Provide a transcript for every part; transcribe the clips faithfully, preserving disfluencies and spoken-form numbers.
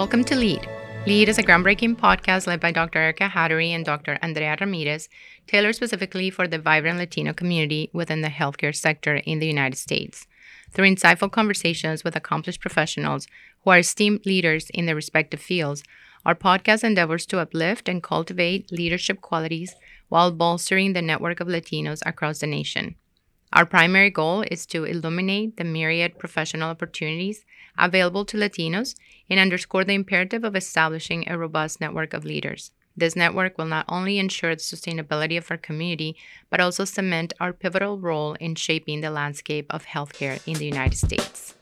Welcome to LEAD. LEAD is a groundbreaking podcast led by Doctor Erica Hattery and Doctor Andrea Ramirez, tailored specifically for the vibrant Latino community within the healthcare sector in the United States. Through insightful conversations with accomplished professionals who are esteemed leaders in their respective fields, our podcast endeavors to uplift and cultivate leadership qualities while bolstering the network of Latinos across the nation. Our primary goal is to illuminate the myriad professional opportunities available to Latinos and underscore the imperative of establishing a robust network of leaders. This network will not only ensure the sustainability of our community, but also cement our pivotal role in shaping the landscape of healthcare in the United States.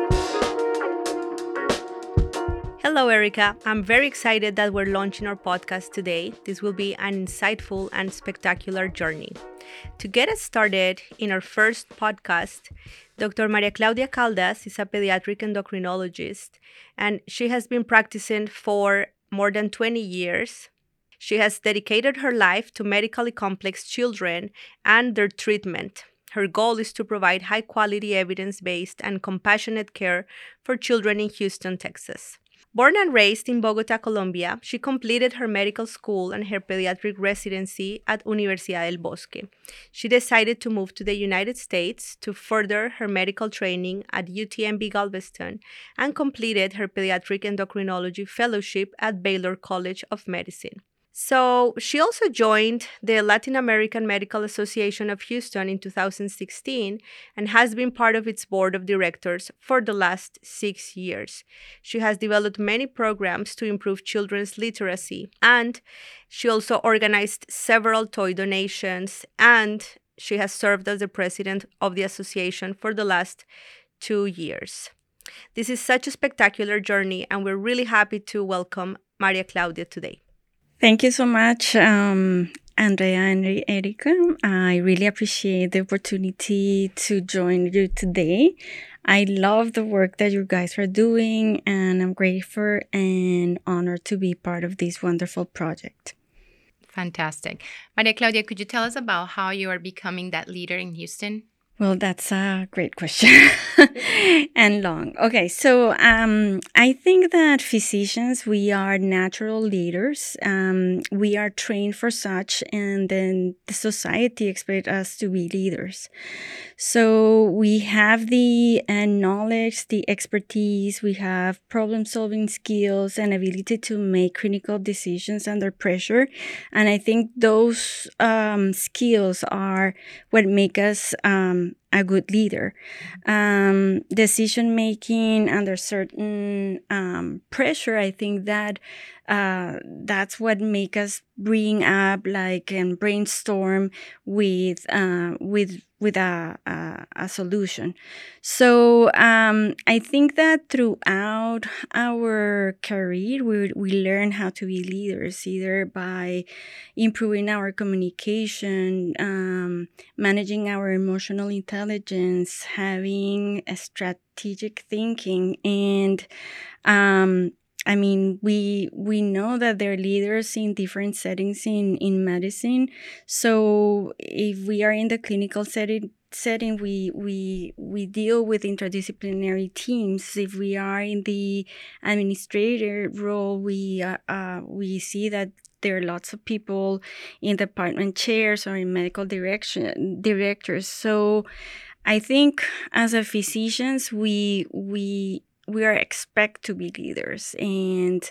Hello, Erica. I'm very excited that we're launching our podcast today. This will be an insightful and spectacular journey. To get us started in our first podcast, Doctor Maria Claudia Caldas is a pediatric endocrinologist, and she has been practicing for more than twenty years. She has dedicated her life to medically complex children and their treatment. Her goal is to provide high-quality, evidence-based, and compassionate care for children in Houston, Texas. Born and raised in Bogota, Colombia, she completed her medical school and her pediatric residency at Universidad del Bosque. She decided to move to the United States to further her medical training at U T M B Galveston and completed her pediatric endocrinology fellowship at Baylor College of Medicine. So she also joined the Latin American Medical Association of Houston in two thousand sixteen and has been part of its board of directors for the last six years. She has developed many programs to improve children's literacy, and she also organized several toy donations, and she has served as the president of the association for the last two years. This is such a spectacular journey, and we're really happy to welcome Maria Claudia today. Thank you so much, um, Andrea and Erica. I really appreciate the opportunity to join you today. I love the work that you guys are doing, and I'm grateful and honored to be part of this wonderful project. Fantastic. Maria Claudia, could you tell us about how you are becoming that leader in Houston? Well, that's a great question and long. Okay, so um, I think that physicians, we are natural leaders. Um, we are trained for such, and then the society expects us to be leaders. So we have the uh, knowledge, the expertise, we have problem-solving skills and ability to make critical decisions under pressure. And I think those um, skills are what make us um, a good leader. Um, decision making under certain um, pressure, I think that uh, that's what make us bring up like and brainstorm with uh, with with a, a a solution. So um, I think that throughout our career, we we learn how to be leaders, either by improving our communication, um, managing our emotional intelligence, having a strategic thinking, and um, I mean, we we know that they're leaders in different settings in, in medicine. So if we are in the clinical setting, setting we we we deal with interdisciplinary teams. If we are in the administrator role, we uh, uh, we see that there are lots of people in department chairs or in medical direction directors. So I think as a physicians, we we we are expect to be leaders, and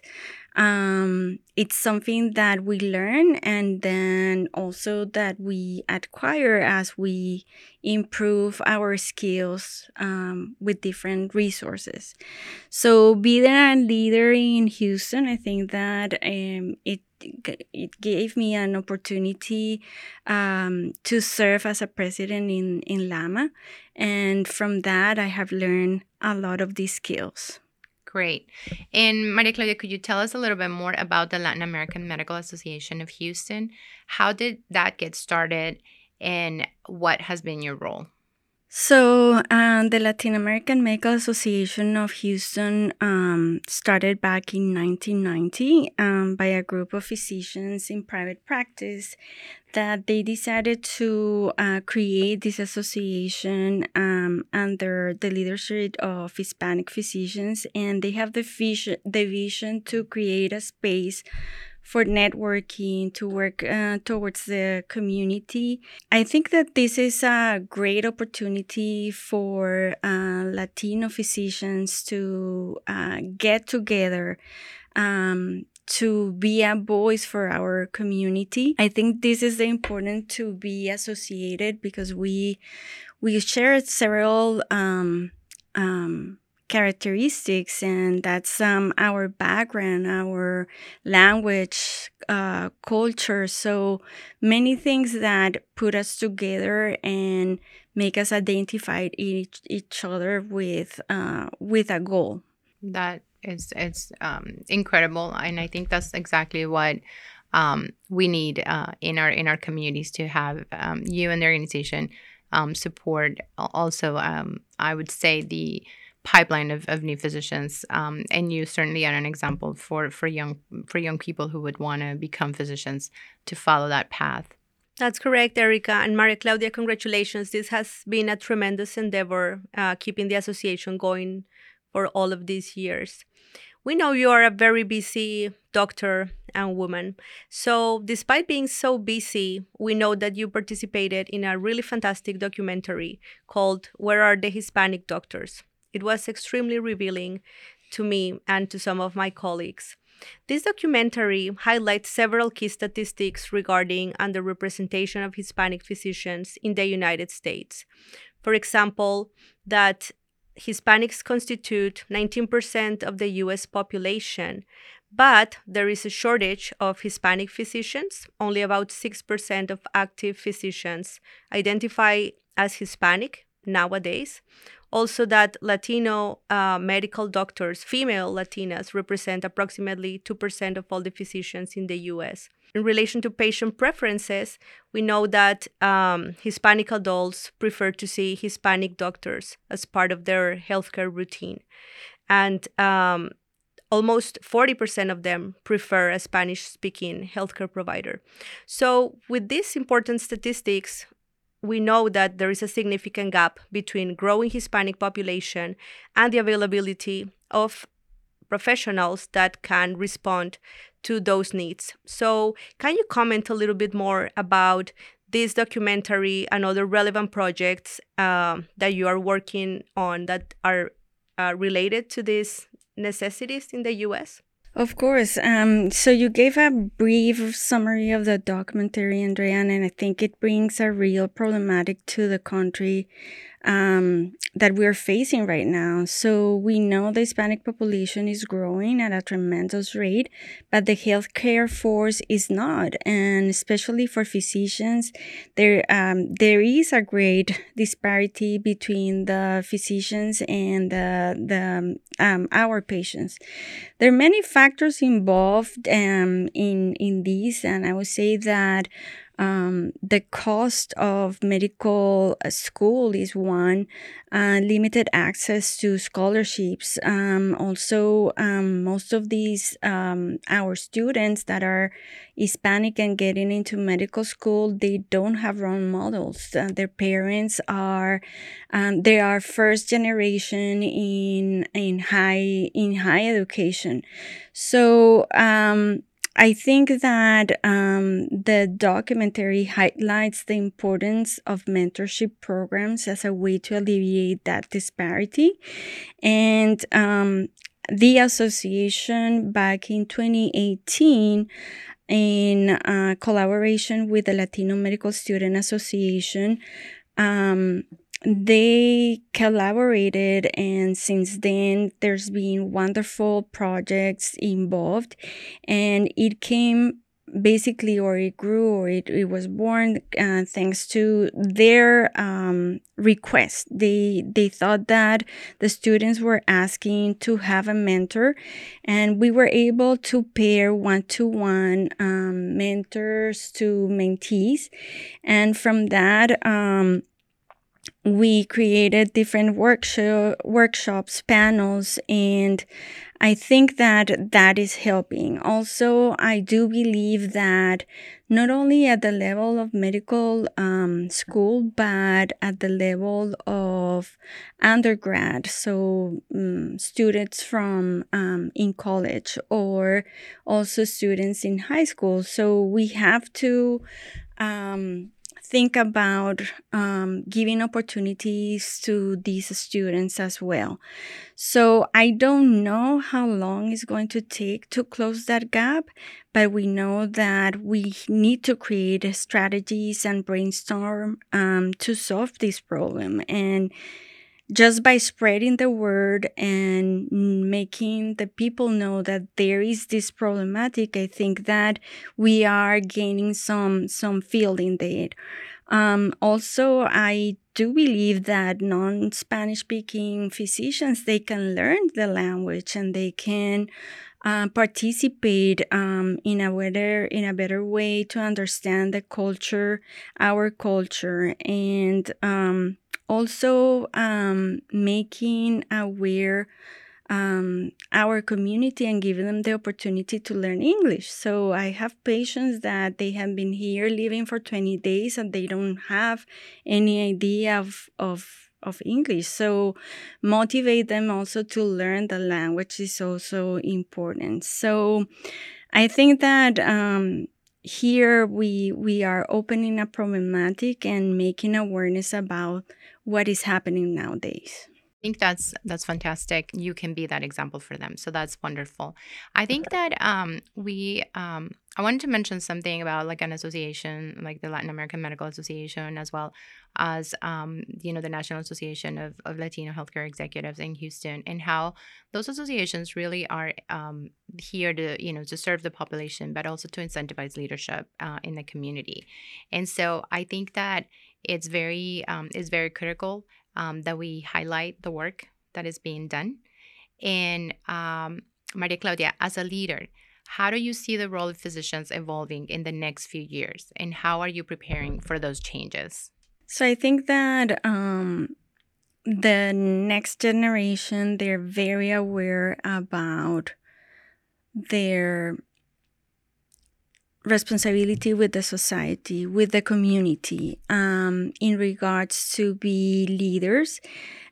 um, it's something that we learn, and then also that we acquire as we improve our skills um, with different resources. So being a leader in Houston, I think that um, it it gave me an opportunity um, to serve as a president in, in LAMA. And from that, I have learned a lot of these skills. Great. And Maria Claudia, could you tell us a little bit more about the Latin American Medical Association of Houston? How did that get started, and what has been your role? So, um, the Latin American Medical Association of Houston um, started back in nineteen ninety um, by a group of physicians in private practice that they decided to uh, create this association um, under the leadership of Hispanic physicians, and they have the vision, the vision to create a space for networking, to work uh, towards the community. I think that this is a great opportunity for uh, Latino physicians to uh, get together, um, to be a voice for our community. I think this is important to be associated because we we share several um, um, characteristics, and that's um, our background, our language, uh, culture. So many things that put us together and make us identify each, each other with uh, with a goal. That is it's um, incredible, and I think that's exactly what um, we need uh, in our in our communities to have um, you and the organization um, support. Also, um, I would say the pipeline of, of new physicians, um, and you certainly are an example for for young for young people who would want to become physicians to follow that path. That's correct, Erica. And Maria Claudia, congratulations. This has been a tremendous endeavor, uh, keeping the association going for all of these years. We know you are a very busy doctor and woman. So, despite being so busy, we know that you participated in a really fantastic documentary called Where Are the Hispanic Doctors? It was extremely revealing to me and to some of my colleagues. This documentary highlights several key statistics regarding underrepresentation of Hispanic physicians in the United States. For example, that Hispanics constitute nineteen percent of the U S population, but there is a shortage of Hispanic physicians. Only about six percent of active physicians identify as Hispanic nowadays. Also, that Latino uh, medical doctors, female Latinas, represent approximately two percent of all the physicians in the U S. In relation to patient preferences, we know that um, Hispanic adults prefer to see Hispanic doctors as part of their healthcare routine. And um, almost forty percent of them prefer a Spanish-speaking healthcare provider. So with these important statistics, we know that there is a significant gap between growing Hispanic population and the availability of professionals that can respond to those needs. So can you comment a little bit more about this documentary and other relevant projects um, that you are working on that are uh, related to these necessities in the U S? Of course. Um, so you gave a brief summary of the documentary, Andrea, and I think it brings a real problematic to the country um, that we're facing right now. So we know the Hispanic population is growing at a tremendous rate, but the healthcare force is not, and especially for physicians, there um, there is a great disparity between the physicians and the the um, our patients. There are many factors involved um, in in this, and I would say that um, the cost of medical school is one, uh, limited access to scholarships. Um, also, um, most of these um, our students that are Hispanic and getting into medical school, they don't have role models. Uh, their parents are um, they are first generation in in high in high education. So um, I think that um, the documentary highlights the importance of mentorship programs as a way to alleviate that disparity. And um, the association back in twenty eighteen, in uh, collaboration with the Latino Medical Student Association, um, they collaborated, and since then there's been wonderful projects involved, and it came basically, or it grew, or it, it was born uh, thanks to their um, request. They they thought that the students were asking to have a mentor, and we were able to pair one-to-one um, mentors to mentees, and from that um, we created different workshop workshops, panels, and I think that that is helping. Also, I do believe that not only at the level of medical um, school, but at the level of undergrad, so um, students from um, in college, or also students in high school. So we have to um, think about um, giving opportunities to these students as well. So I don't know how long it's going to take to close that gap, but we know that we need to create strategies and brainstorm um, to solve this problem. And just by spreading the word and making the people know that there is this problematic, I think that we are gaining some some field in it. Um, also, I do believe that non-Spanish speaking physicians, they can learn the language and they can uh, participate um, in a better in a better way to understand the culture, our culture, and um, also um, making aware um, our community and giving them the opportunity to learn English. So I have patients that they have been here living for twenty days and they don't have any idea of, of, of English. So motivate them also to learn the language is also important. So I think that um, here we we are opening a problematic and making awareness about what is happening nowadays. I think that's that's fantastic. You can be that example for them, so that's wonderful. I think that um, we um, I wanted to mention something about like an association, like the Latin American Medical Association, as well as um, you know the National Association of, of Latino Healthcare Executives in Houston, and how those associations really are um, here to you know to serve the population, but also to incentivize leadership uh, in the community. And so I think that it's very um, it's very critical um, that we highlight the work that is being done. And um, Maria Claudia, as a leader, how do you see the role of physicians evolving in the next few years, and how are you preparing for those changes? So I think that um, the next generation, they're very aware about their responsibility with the society, with the community, um, in regards to be leaders.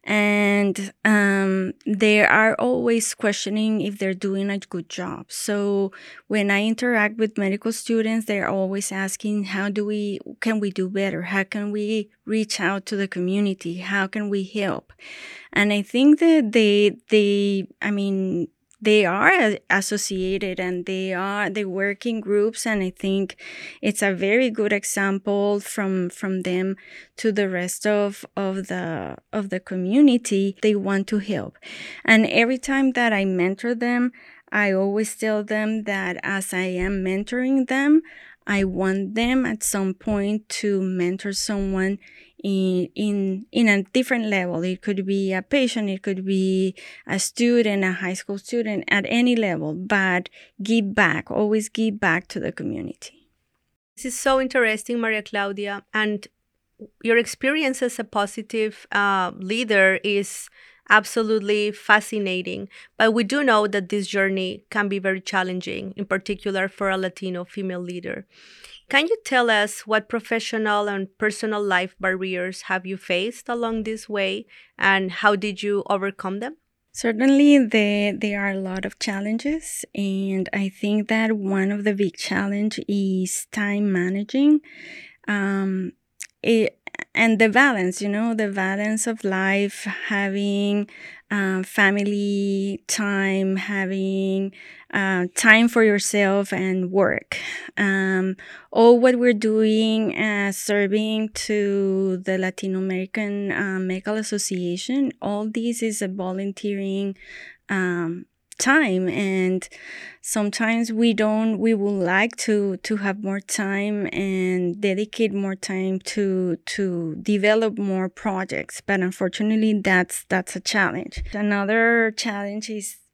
And um, they are always questioning if they're doing a good job. So when I interact with medical students, they're always asking, how do we, can we do better? How can we reach out to the community? How can we help? And I think that they, they, I mean, they are associated and they are they work in groups, and I think it's a very good example from from them to the rest of of the of the community. They want to help, and every time that I mentor them, I always tell them that as I am mentoring them, I want them at some point to mentor someone in in in a different level. It could be a patient, it could be a student, a high school student, at any level, but give back, always give back to the community. This is so interesting, Maria Claudia, and your experience as a positive uh, leader is absolutely fascinating. But we do know that this journey can be very challenging, in particular for a Latino female leader. Can you tell us what professional and personal life barriers have you faced along this way, and how did you overcome them? Certainly, there, there are a lot of challenges, and I think that one of the big challenge is time managing. Um, it, and the balance, you know, the balance of life, having uh, family time, having uh, time for yourself and work. Um, all what we're doing as uh, serving to the Latino American uh, Medical Association, all this is a volunteering um, time, and sometimes we don't we would like to to have more time and dedicate more time to to develop more projects, but unfortunately that's that's a challenge. Another challenge is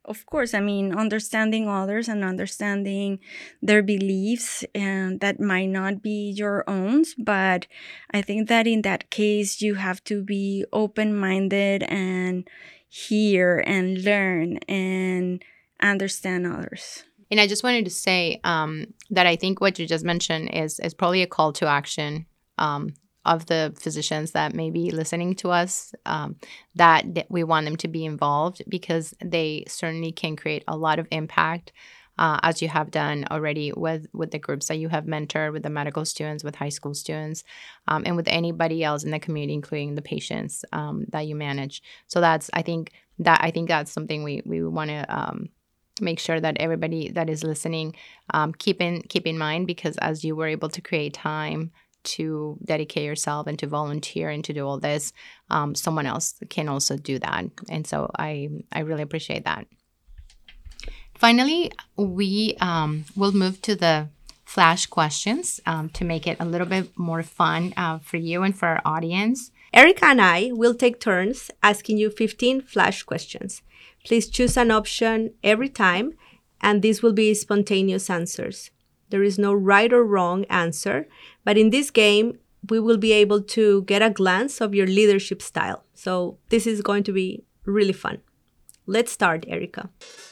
Of course, I mean, understanding others and understanding their beliefs and that might not be your own, but I think that in that case, you have to be open-minded and hear and learn and understand others. And I just wanted to say um, that I think what you just mentioned is, is probably a call to action um, of the physicians that may be listening to us, um, that, that we want them to be involved because they certainly can create a lot of impact, uh, as you have done already with, with the groups that you have mentored, with the medical students, with high school students, um, and with anybody else in the community, including the patients um, that you manage. So that's, I think, that I think that's something we, we want to um, make sure that everybody that is listening um, keep in keep in mind, because as you were able to create time to dedicate yourself and to volunteer and to do all this, um, someone else can also do that. And so I, I really appreciate that. Finally, we um, will move to the flash questions um, to make it a little bit more fun uh, for you and for our audience. Erica and I will take turns asking you fifteen flash questions. Please choose an option every time, and these will be spontaneous answers. There is no right or wrong answer, but in this game, we will be able to get a glance of your leadership style. So this is going to be really fun. Let's start, Erica.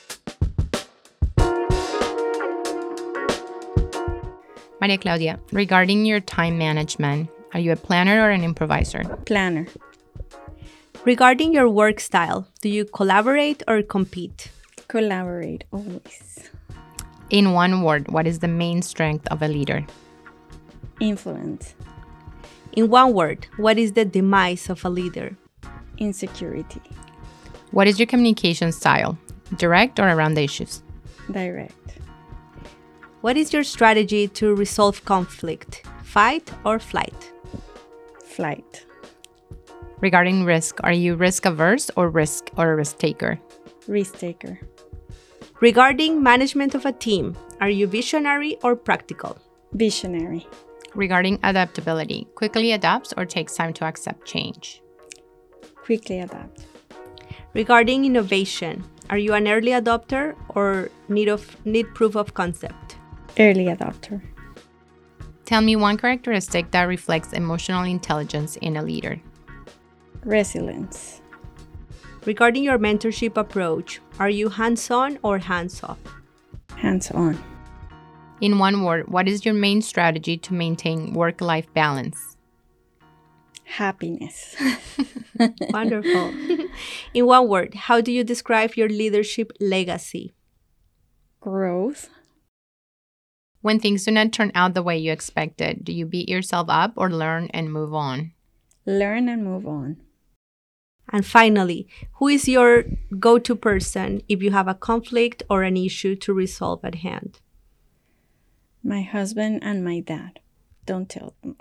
Maria Claudia, regarding your time management, are you a planner or an improviser? Planner. Regarding your work style, do you collaborate or compete? Collaborate, always. In one word, what is the main strength of a leader? Influence. In one word, what is the demise of a leader? Insecurity. What is your communication style? Direct or around the issues? Direct. What is your strategy to resolve conflict? Fight or flight? Flight. Regarding risk, are you risk averse or risk or a risk taker? Risk taker. Regarding management of a team, are you visionary or practical? Visionary. Regarding adaptability, quickly adapts or takes time to accept change? Quickly adapt. Regarding innovation, are you an early adopter or need of need proof of concept? Early adopter. Tell me one characteristic that reflects emotional intelligence in a leader. Resilience. Regarding your mentorship approach, are you hands-on or hands-off? Hands-on. In one word, what is your main strategy to maintain work-life balance? Happiness. Wonderful. In one word, how do you describe your leadership legacy? Growth. When things do not turn out the way you expected, do you beat yourself up or learn and move on? Learn and move on. And finally, who is your go-to person if you have a conflict or an issue to resolve at hand? My husband and my dad. Don't tell them.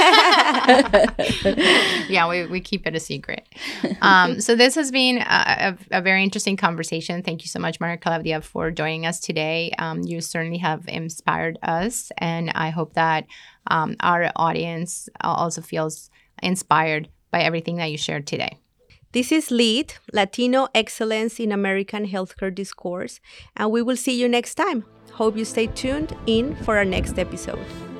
Yeah, we, we keep it a secret. Um, so this has been a, a, a very interesting conversation. Thank you so much, Maria Claudia, for joining us today. Um, you certainly have inspired us, and I hope that um, our audience also feels inspired by everything that you shared today. This is LEAD, Latino Excellence in American Healthcare Discourse, and we will see you next time. Hope you stay tuned in for our next episode.